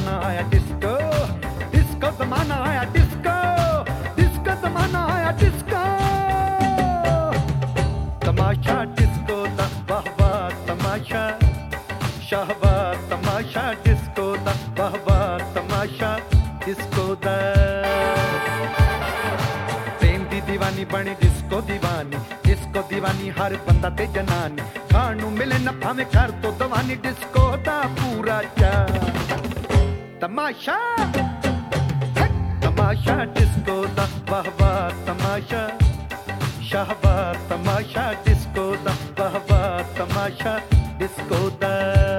जमाना आया disco, disco जमाना आया डिस्को, डिस्को जमाना आया डिस्को। तमाशा डिस्को दा वाह वाह तमाशा, शाहबाज तमाशा डिस्को दा वाह वाह तमाशा डिस्को दा। प्रेम दी दीवानी बनी डिस्को दीवानी, डिस्को दीवानी हर बंदा ते जनानी, खाण नूं मिले ना भावें घर तो दवानी, डिस्को दा पूरा चा तमाशा, तमाशा डिस्को दा वाह वाह तमाशा, शाहबाज तमाशा डिस्को दा वाह वाह तमाशा डिस्को दा।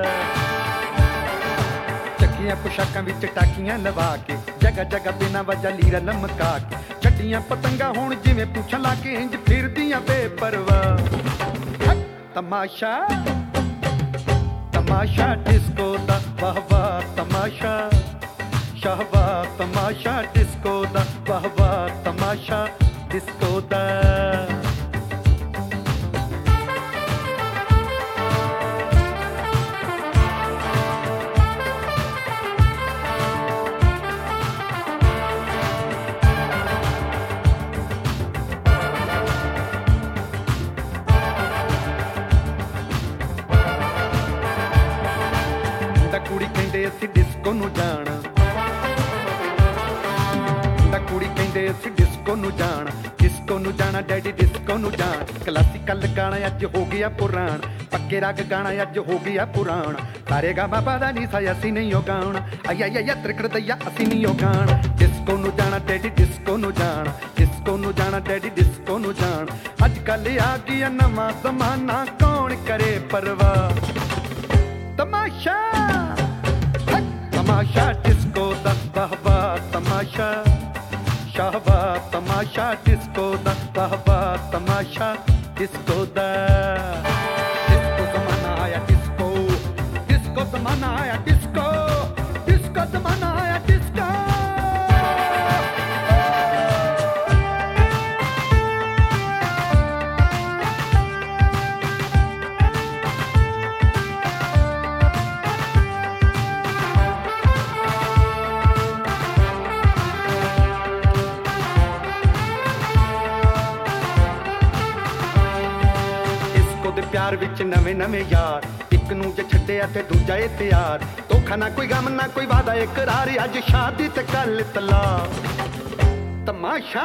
चक्कियां पोशाकां विच टाकियां लवा के, जगह जगह बिना वजह लीरा लमका के, छड्डियां पतंगा हुण जिवें पूछां लागे, इंज फिरदियां बेपरवाह तमाशा, तमाशा डिस्को दा वाह वाह तमाशा, शाहबाज तमाशा डिस्को दा वाह वाह तमाशा डिस्को दा। कुड़ी कहंदे असी डिस्को नूं जाना, कुड़ी कहंदे असी डिस्को नूं जाना, डिस्को नूं जाना डैडी डिस्को नूं जाना। क्लासिकल गाना अज हो गया पुराण, पक्के राग गाना अज हो गया पुराण, सारे गा बाबा दा नी सा असी नहीं हो गाना, आया या त्रिकड़ दैया असी नहीं हो गाना। डिस्को नूं जाना डैडी डिस्को नूं जाना, डिस्को नूं जाना डैडी डिस्को नूं जाना। अजकल आ गया नवां जमाना, कौन करे परवाह तमाशा, तमाशा डिस्को दा वाह वाह तमाशा, शाहबाज तमाशा डिस्को दा वाह वाह तमाशा डिस्को दा। डिस्को जमाना आया डिस्को, डिस्को जमाना आया डिस्को, डिस्को जमाना आया डिस्को। प्यार विच नवे नवे यार, एक नूं जे छड्डिया ते दूजा ए तैयार, धोखा ना कोई गम ना कोई वादा इकरार, अज शादी ते कल तलाक तमाशा,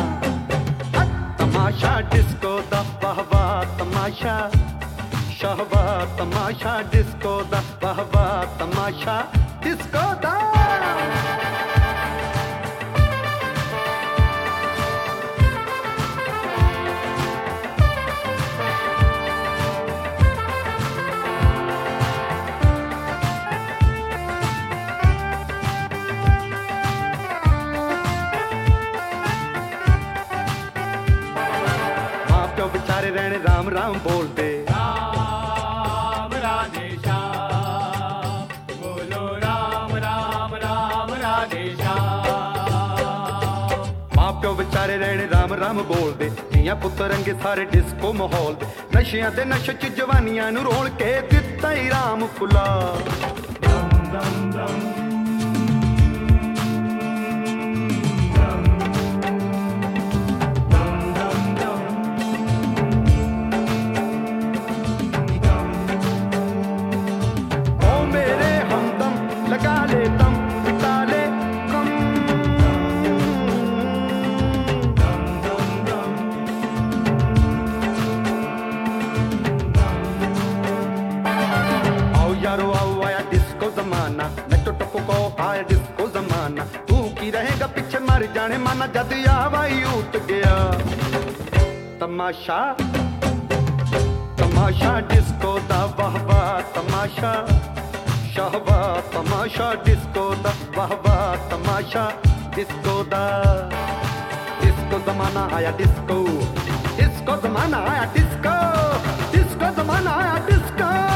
तमाशा डिस्को दा वाह वाह तमाशा, शाहबाज तमाशा डिस्को दा वाह वाह तमाशा डिस्को दा। बेचारे रहने राम राम बोलते, राम राधे श्याम, बोलो राम राम राम राधे श्याम। माँ प्यो बेचारे रहने राम राम बोलते, धीआं पुत्तर रंगे सारे डिस्को माहौल दे, नशियां ते नशे च जवानियां नूं रोल के दित्ता ही राम फुला दम दम दम। डिस्को जमाना तू की रहेगा पीछे मर जाने माना, जद आवाई उठ गया तमाशा, तमाशा डिस्को दा वाह वाह तमाशा, शाहबाज तमाशा डिस्को दा वाह वाह तमाशा डिस्को दा। डिस्को जमाना आया डिस्को, डिस्को जमाना आया डिस्को, डिस्को जमाना आया डिस्को।